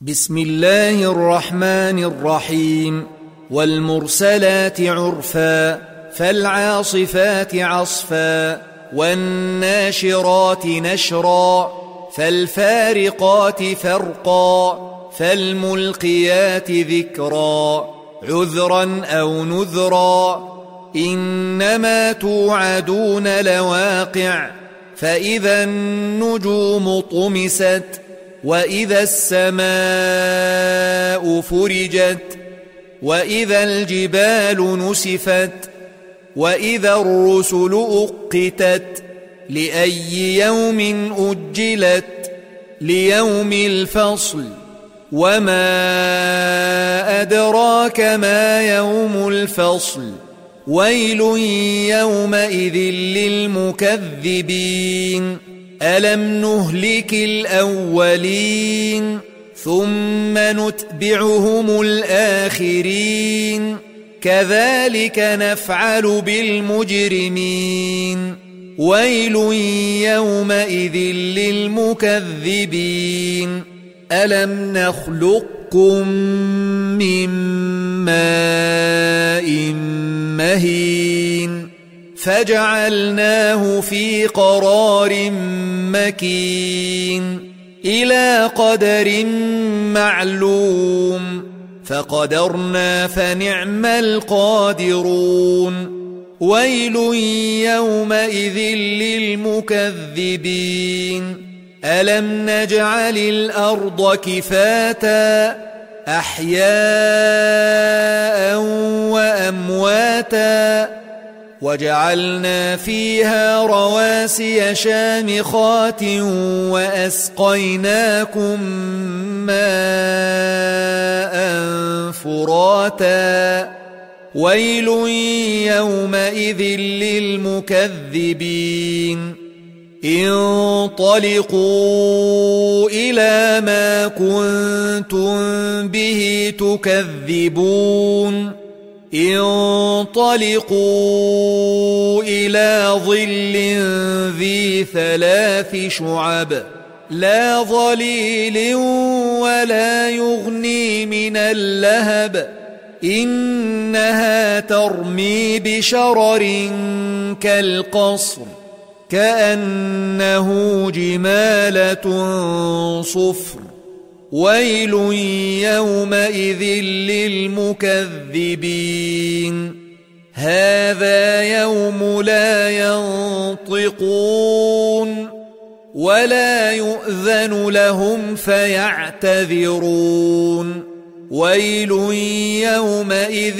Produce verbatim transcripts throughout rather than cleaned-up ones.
بسم الله الرحمن الرحيم. والمرسلات عرفا فالعاصفات عصفا والناشرات نشرا فالفارقات فرقا فالملقيات ذكرا عذرا أو نذرا إنما توعدون لواقع فإذا النجوم طمست وإذا السماء فرجت وإذا الجبال نسفت وإذا الرسل أقتت لأي يوم أجلت ليوم الفصل وما أدراك ما يوم الفصل ويل يومئذ للمكذبين ألم نهلك الأولين ثم نتبعهم الآخرين كذلك نفعل بالمجرمين ويل يومئذ للمكذبين ألم نخلقكم من ماء مهين فجعلناه في قرار مكين إلى قدر معلوم فقدرنا فنعم القادرون ويل يومئذ للمكذبين ألم نجعل الأرض كفاتا أحياء وأمواتا وجعلنا فيها رواسي شامخات وأسقيناكم ماء فراتا ويل يومئذ للمكذبين انطلقوا إلى ما كنتم به تكذبون انطلقوا إلى ظل ذي ثلاث شعب لا ظليل ولا يغني من اللهب إنها ترمي بشرر كالقصر كأنه جمالة صفر ويل يومئذ للمكذبين هذا يوم لا ينطقون ولا يؤذن لهم فيعتذرون ويل يومئذ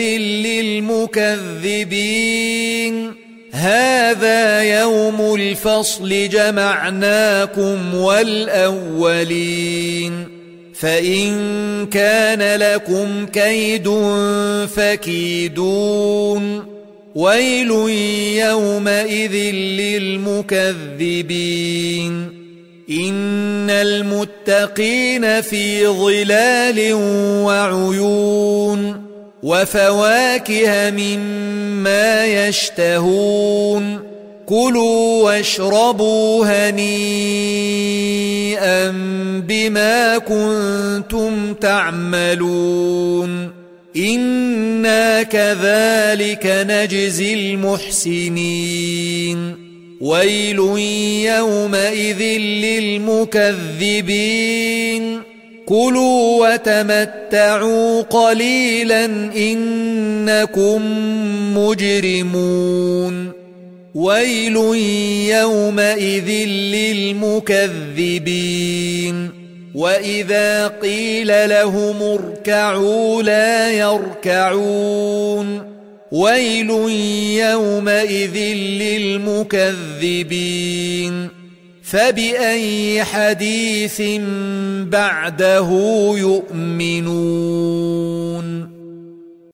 للمكذبين هذا يوم الفصل جمعناكم والأولين فإن كان لكم كيد فكيدون ويل يومئذ للمكذبين إن المتقين في ظلال وعيون وفواكه مما يشتهون كلوا واشربوا هنيئا بما كنتم تعملون إنا كذلك نجزي المحسنين ويل يومئذ للمكذبين كلوا وتمتعوا قليلا إنكم مجرمون ويل يومئذ للمكذبين وإذا قيل لهم اركعوا لا يركعون ويل يومئذ للمكذبين فبأي حديث بعده يؤمنون